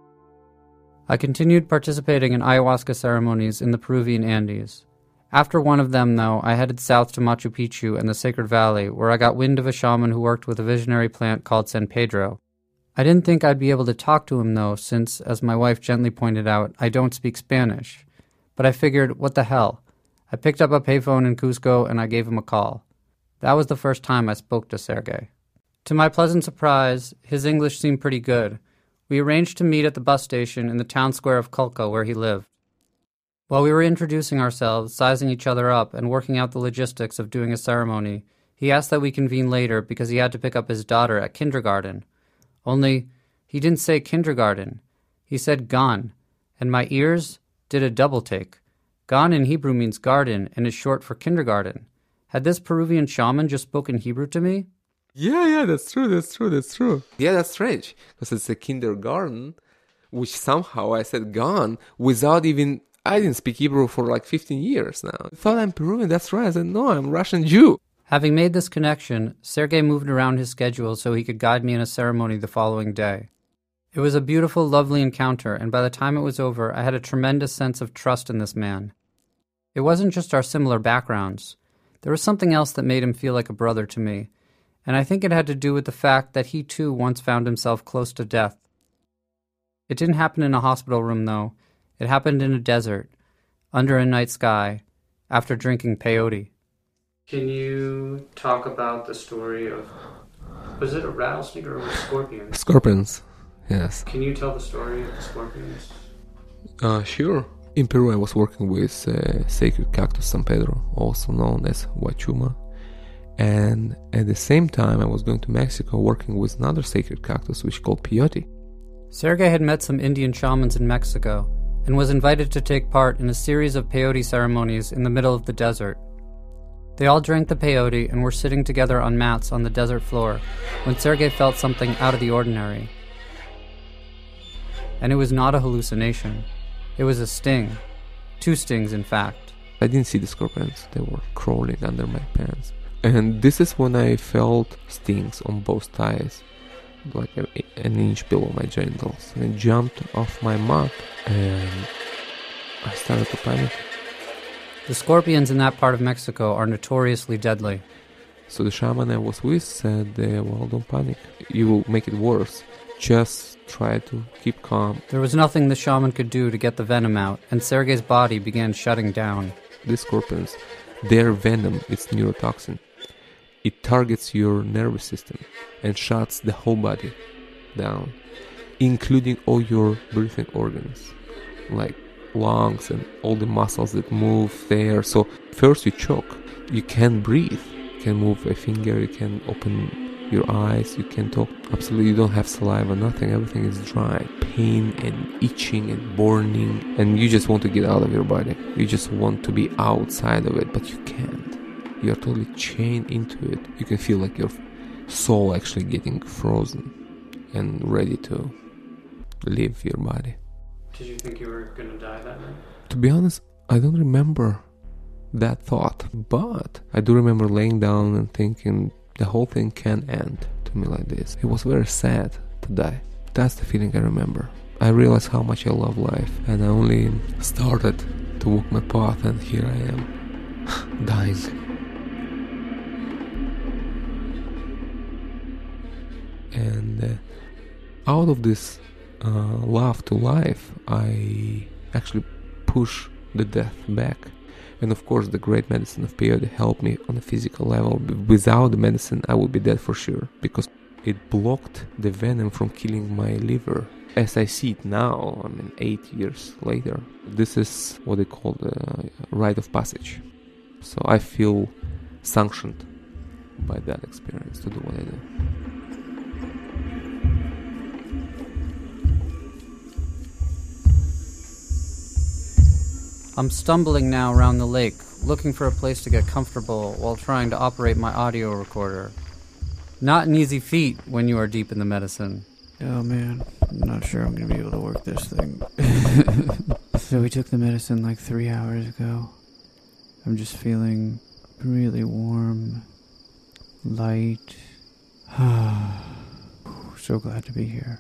I continued participating in ayahuasca ceremonies in the Peruvian Andes. After one of them, though, I headed south to Machu Picchu and the Sacred Valley, where I got wind of a shaman who worked with a visionary plant called San Pedro. I didn't think I'd be able to talk to him, though, since, as my wife gently pointed out, I don't speak Spanish. But I figured, what the hell? I picked up a payphone in Cusco and I gave him a call. That was the first time I spoke to Sergey. To my pleasant surprise, his English seemed pretty good. We arranged to meet at the bus station in the town square of Kulka, where he lived. While we were introducing ourselves, sizing each other up, and working out the logistics of doing a ceremony, he asked that we convene later because he had to pick up his daughter at kindergarten. Only, he didn't say kindergarten. He said gan, and my ears did a double take. Gan in Hebrew means garden and is short for kindergarten. Had this Peruvian shaman just spoken Hebrew to me? Yeah, that's true. Yeah, that's strange, because it's a kindergarten, which somehow I said gone without even... I didn't speak Hebrew for like 15 years now. I thought I'm Peruvian, that's right. I said, no, I'm Russian Jew. Having made this connection, Sergey moved around his schedule so he could guide me in a ceremony the following day. It was a beautiful, lovely encounter, and by the time it was over, I had a tremendous sense of trust in this man. It wasn't just our similar backgrounds. There was something else that made him feel like a brother to me, and I think it had to do with the fact that he too once found himself close to death. It didn't happen in a hospital room, though. It happened in a desert, under a night sky, after drinking peyote. Can you talk about the story of... Was it a rattlesnake or was it scorpions? Scorpions, yes. Can you tell the story of the scorpions? Sure. In Peru, I was working with sacred cactus San Pedro, also known as Huachuma. And at the same time, I was going to Mexico working with another sacred cactus, which is called peyote. Sergey had met some Indian shamans in Mexico and was invited to take part in a series of peyote ceremonies in the middle of the desert. They all drank the peyote and were sitting together on mats on the desert floor when Sergey felt something out of the ordinary. And it was not a hallucination. It was a sting. 2 stings, in fact. I didn't see the scorpions. They were crawling under my pants. And this is when I felt stings on both thighs, like an inch below my genitals. And I jumped off my mat and I started to panic. The scorpions in that part of Mexico are notoriously deadly. So the shaman I was with said, well, don't panic. You will make it worse. Just try to keep calm. There was nothing the shaman could do to get the venom out, and Sergey's body began shutting down. These scorpions, their venom is neurotoxin. It targets your nervous system and shuts the whole body down, including all your breathing organs, like lungs and all the muscles that move there. So first you choke, you can't breathe, you can move a finger, you can open your eyes, you can talk. Absolutely, you don't have saliva, nothing, everything is dry. Pain and itching and burning, and you just want to get out of your body. You just want to be outside of it, but you can't. You're totally chained into it. You can feel like your soul actually getting frozen and ready to leave your body. Did you think you were going to die that night? To be honest, I don't remember that thought, but I do remember laying down and thinking the whole thing can end to me like this. It was very sad to die. That's the feeling I remember. I realized how much I love life, and I only started to walk my path, and here I am, dying. And out of this love to life, I actually push the death back. And of course, the great medicine of peyote helped me on a physical level. Without the medicine, I would be dead for sure, because it blocked the venom from killing my liver. As I see it now, 8 years later, this is what they call the rite of passage. So I feel sanctioned by that experience to do what I do. I'm stumbling now around the lake, looking for a place to get comfortable while trying to operate my audio recorder. Not an easy feat when you are deep in the medicine. Oh man, I'm not sure I'm going to be able to work this thing. So we took the medicine like 3 hours ago. I'm just feeling really warm, light. So glad to be here.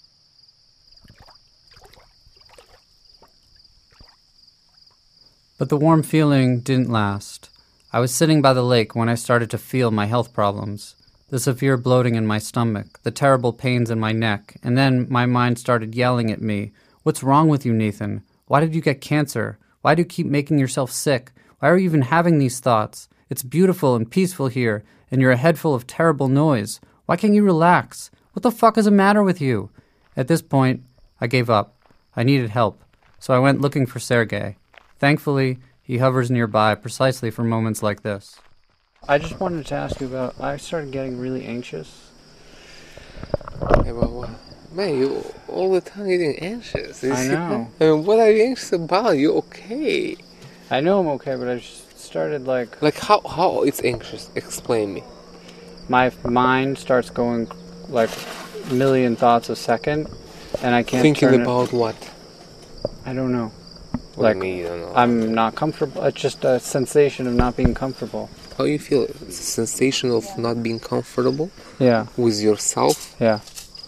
But the warm feeling didn't last. I was sitting by the lake when I started to feel my health problems. The severe bloating in my stomach, the terrible pains in my neck, and then my mind started yelling at me. What's wrong with you, Nathan? Why did you get cancer? Why do you keep making yourself sick? Why are you even having these thoughts? It's beautiful and peaceful here, and you're a head full of terrible noise. Why can't you relax? What the fuck is the matter with you? At this point, I gave up. I needed help, so I went looking for Sergei. Thankfully, he hovers nearby precisely for moments like this. I just wanted to ask you about, I started getting really anxious. Hey, well, man, you all the time getting anxious. I know. I mean, what are you anxious about? You okay? I know I'm okay, but I just started like... Like how it's anxious? Explain me. My mind starts going like a million thoughts a second, and I can't Thinking about what? I don't know. What like, do you mean you don't know? I'm not comfortable. It's just a sensation of not being comfortable. How you feel? It's a sensation of not being comfortable? Yeah. With yourself? Yeah.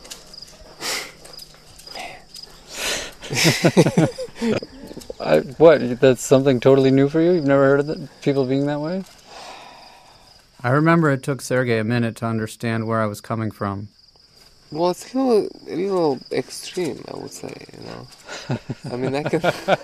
What? That's something totally new for you? You've never heard of people being that way? I remember it took Sergei a minute to understand where I was coming from. Well, it's a little extreme, I would say, you know. I mean, I can...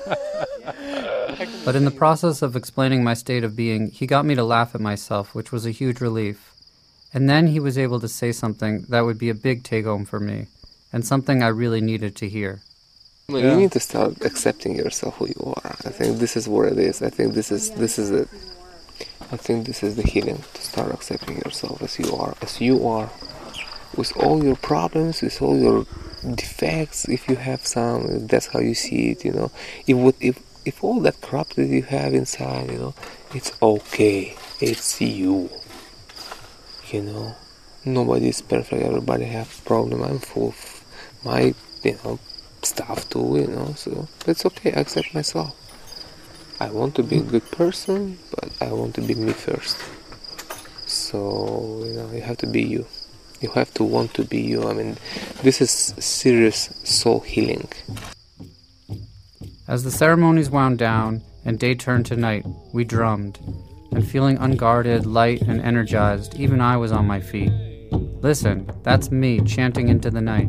But in the process of explaining my state of being, he got me to laugh at myself, which was a huge relief. And then he was able to say something that would be a big take-home for me, and something I really needed to hear. Well, you need to start accepting yourself who you are. I think this is where it is. I think this is it. I think this is the healing, to start accepting yourself as you are. With all your problems, with all your defects, if you have some, if that's how you see it, you know. If all that crap that you have inside, you know, it's okay. It's you. You know, nobody is perfect. Everybody have problem. I'm full of my, you know, stuff too. You know, so it's okay. I accept myself. I want to be a good person, but I want to be me first. So, you know, you have to be you. You have to want to be you. I mean, this is serious soul healing. As the ceremonies wound down and day turned to night, we drummed. And feeling unguarded, light, and energized, even I was on my feet. Listen, that's me chanting into the night.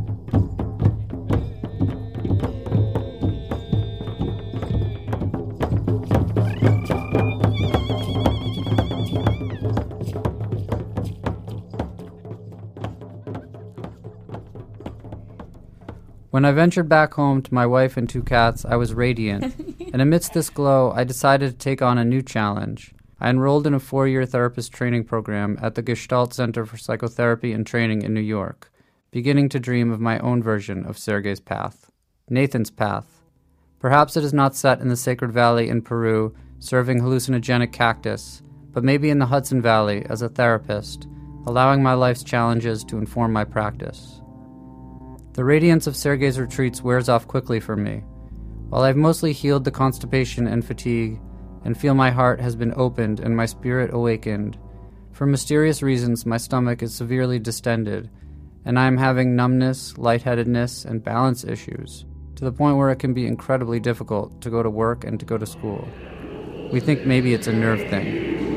When I ventured back home to my wife and 2 cats, I was radiant. And amidst this glow, I decided to take on a new challenge. I enrolled in a 4-year therapist training program at the Gestalt Center for Psychotherapy and Training in New York, beginning to dream of my own version of Sergei's path. Nathan's path. Perhaps it is not set in the Sacred Valley in Peru, serving hallucinogenic cactus, but maybe in the Hudson Valley as a therapist, allowing my life's challenges to inform my practice. The radiance of Sergei's retreats wears off quickly for me. While I've mostly healed the constipation and fatigue, and feel my heart has been opened and my spirit awakened, for mysterious reasons my stomach is severely distended, and I am having numbness, lightheadedness, and balance issues, to the point where it can be incredibly difficult to go to work and to go to school. We think maybe it's a nerve thing.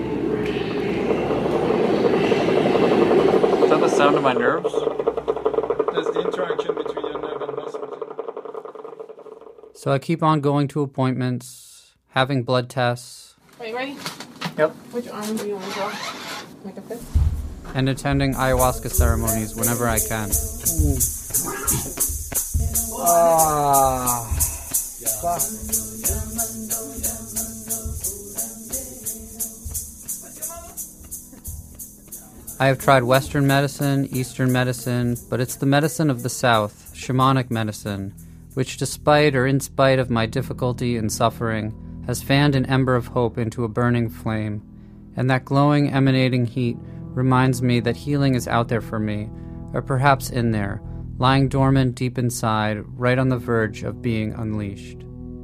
Is that the sound of my nerves? That's the interaction between your nerve and muscle. So I keep on going to appointments, having blood tests. Are you ready? Yep. Which arm do you want to draw? Like a fist? And attending ayahuasca ceremonies whenever I can. I have tried Western medicine, Eastern medicine, but it's the medicine of the South, shamanic medicine, which despite or in spite of my difficulty and suffering, has fanned an ember of hope into a burning flame, and that glowing, emanating heat reminds me that healing is out there for me, or perhaps in there, lying dormant deep inside, right on the verge of being unleashed.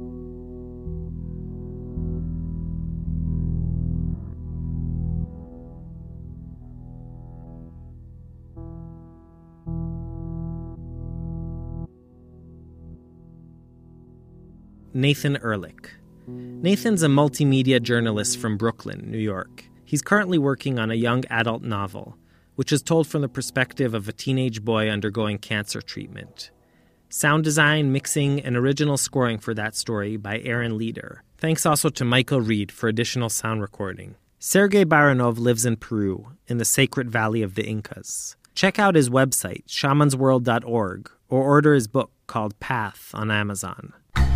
Nathan Ehrlich. Nathan's a multimedia journalist from Brooklyn, New York. He's currently working on a young adult novel, which is told from the perspective of a teenage boy undergoing cancer treatment. Sound design, mixing, and original scoring for that story by Aaron Leader. Thanks also to Michael Reed for additional sound recording. Sergei Baranov lives in Peru, in the sacred valley of the Incas. Check out his website, shamansworld.org, or order his book called Path on Amazon.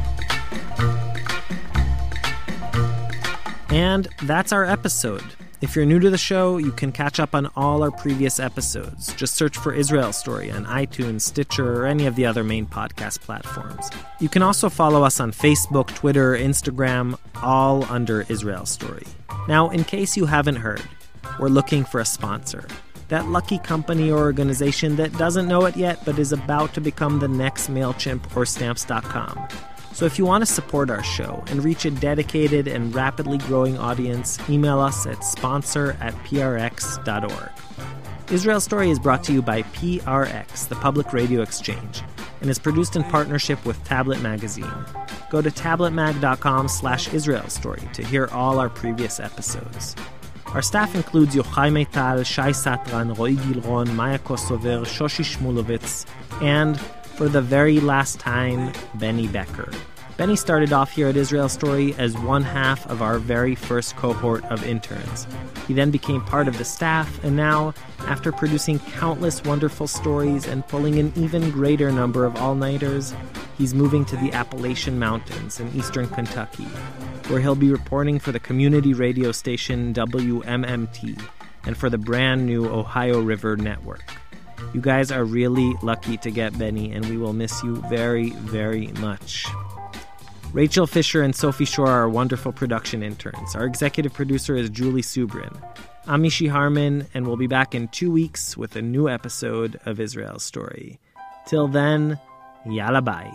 And that's our episode. If you're new to the show, you can catch up on all our previous episodes. Just search for Israel Story on iTunes, Stitcher, or any of the other main podcast platforms. You can also follow us on Facebook, Twitter, Instagram, all under Israel Story. Now, in case you haven't heard, we're looking for a sponsor. That lucky company or organization that doesn't know it yet but is about to become the next MailChimp or Stamps.com. So if you want to support our show and reach a dedicated and rapidly growing audience, email us at sponsor@prx.org. Israel Story is brought to you by PRX, the Public Radio Exchange, and is produced in partnership with Tablet Magazine. Go to tabletmag.com/Israel Story to hear all our previous episodes. Our staff includes Yochai Meital, Shai Satran, Roy Gilron, Maya Kosover, Shoshi Shmulevitz, and for the very last time, Benny Becker. Benny started off here at Israel Story as one half of our very first cohort of interns. He then became part of the staff, and now, after producing countless wonderful stories and pulling an even greater number of all-nighters, he's moving to the Appalachian Mountains in eastern Kentucky, where he'll be reporting for the community radio station WMMT and for the brand new Ohio River Network. You guys are really lucky to get Benny, and we will miss you very, very much. Rachel Fisher and Sophie Shore are our wonderful production interns. Our executive producer is Julie Subrin. I'm Mishi Harman, and we'll be back in 2 weeks with a new episode of Israel Story. Till then, yalla bye.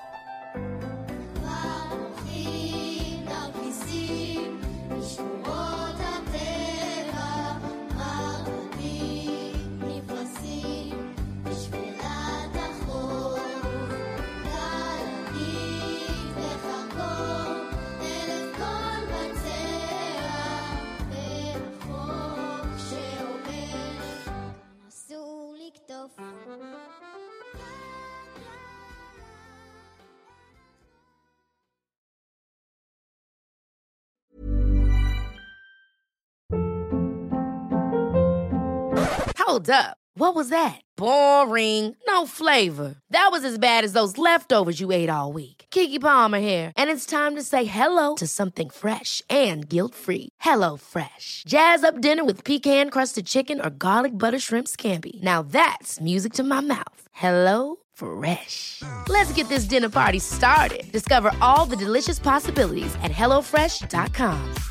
Hold up. What was that? Boring. No flavor. That was as bad as those leftovers you ate all week. Keke Palmer here. And it's time to say hello to something fresh and guilt-free. Hello Fresh. Jazz up dinner with pecan-crusted chicken or garlic butter shrimp scampi. Now that's music to my mouth. Hello Fresh. Let's get this dinner party started. Discover all the delicious possibilities at HelloFresh.com.